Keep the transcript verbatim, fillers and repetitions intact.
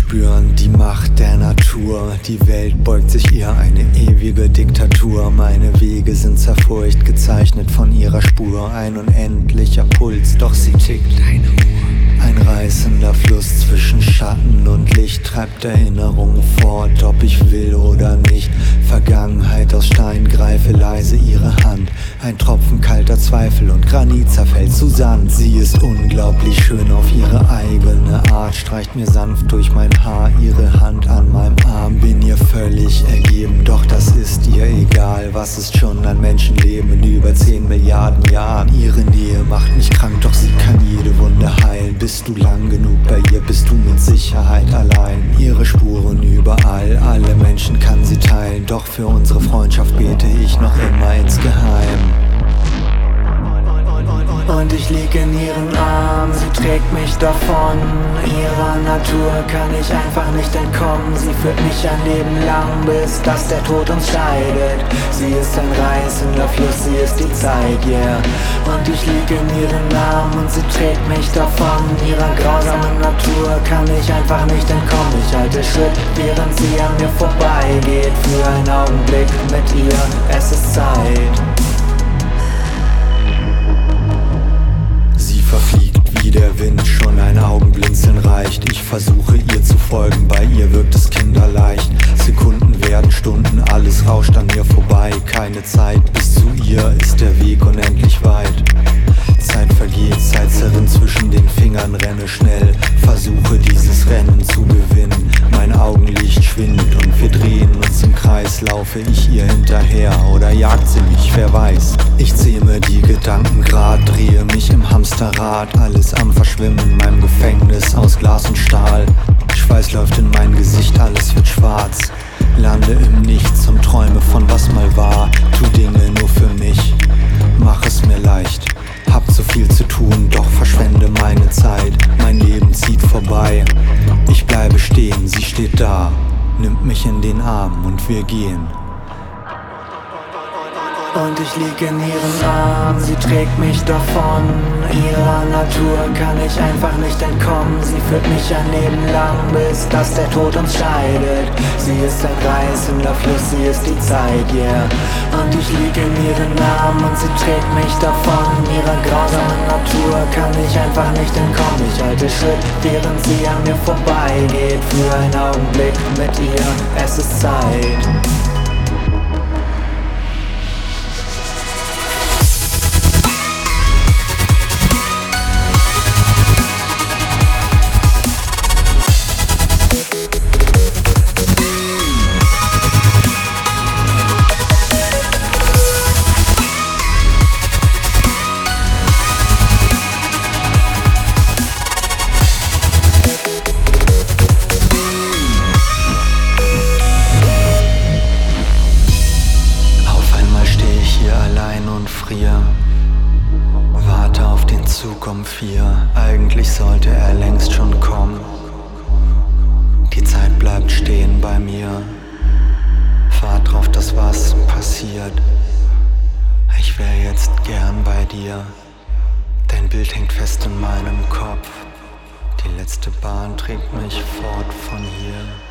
spüren die Macht der Natur. Die Welt beugt sich ihr, eine ewige Diktatur. Meine Wege sind zerfurcht, gezeichnet von ihrer Spur. Ein unendlicher Puls, doch sie tickt eine Uhr. Ein reißender Fluss zwischen Schatten und Licht treibt Erinnerungen fort, ob ich will oder nicht. Vergangenheit aus Stein, greife leise ihre Hand. Ein Tropfen kalter Zweifel und Granit zerfällt zu Sand. Sie ist unglaublich schön auf ihre eigene Art, streicht mir sanft durch mein Haar, ihre Hand an meinem Arm. Bin ihr völlig ergeben, doch das ist ihr egal. Was ist schon ein Menschenleben in über zehn Milliarden Jahren? Ihre Nähe macht mich krank, doch sie kann jede Wunde heilen. Bist du lang genug bei ihr, bist du mit Sicherheit allein. Ihre Spuren überall, alle Menschen kann sie teilen. Doch für unsere Freundschaft bete ich noch immer insgeheim. Und ich lieg in ihren Armen, sie trägt mich davon. Ihrer Natur kann ich einfach nicht entkommen. Sie führt mich ein Leben lang, bis dass der Tod uns scheidet. Sie ist ein reißender Fluss, sie ist die Zeit, yeah. Und ich lieg in ihren Armen und sie trägt mich davon. Ihrer grausamen Natur kann ich einfach nicht entkommen. Ich halte Schritt, während sie an mir vorbeigeht. Für einen Augenblick mit ihr, es ist Zeit. Verfliegt wie der Wind, schon ein Augenblinzeln reicht. Ich versuche ihr zu folgen, bei ihr wirkt es kinderleicht. Sekunden werden Stunden, alles rauscht an mir vorbei. Keine Zeit, bis zu ihr ist der Weg unendlich weit. Zeit vergeht, Zeit zerrinnt zwischen den Fingern, renne schnell. Versuche dieses Rennen zu gewinnen. Mein Augenlicht schwindet und wir drehen uns im Kreis. Laufe ich ihr hinterher oder jagt sie mich, wer weiß. Ich zähme die Gedanken grad, drehe mich im Hamsterrad. Alles am Verschwimmen in meinem Gefängnis aus Glas und Stahl. Schweiß läuft in mein Gesicht, alles wird schwarz. Lande im Nichts und träume von was mal war. Tu Dinge nur für mich, mach es mir leicht. Hab zu viel zu tun, doch verschwende meine Zeit. Mein Leben zieht vorbei, ich bleibe stehen, sie steht da, nimmt mich in den Arm und wir gehen. Und ich lieg in ihren Armen, sie trägt mich davon. Ihrer Natur kann ich einfach nicht entkommen. Sie führt mich ein Leben lang, bis dass der Tod uns scheidet. Sie ist ein reißender Fluss, sie ist die Zeit, yeah. Und ich lieg in ihren Armen und sie trägt mich davon. Ihrer grausamen Natur kann ich einfach nicht entkommen. Ich halte Schritt, während sie an mir vorbeigeht. Für einen Augenblick mit ihr, es ist Zeit. Warte auf den Zug um vier, eigentlich sollte er längst schon kommen. Die Zeit bleibt stehen bei mir, wart drauf, dass was passiert. Ich wär jetzt gern bei dir, dein Bild hängt fest in meinem Kopf. Die letzte Bahn trägt mich fort von hier.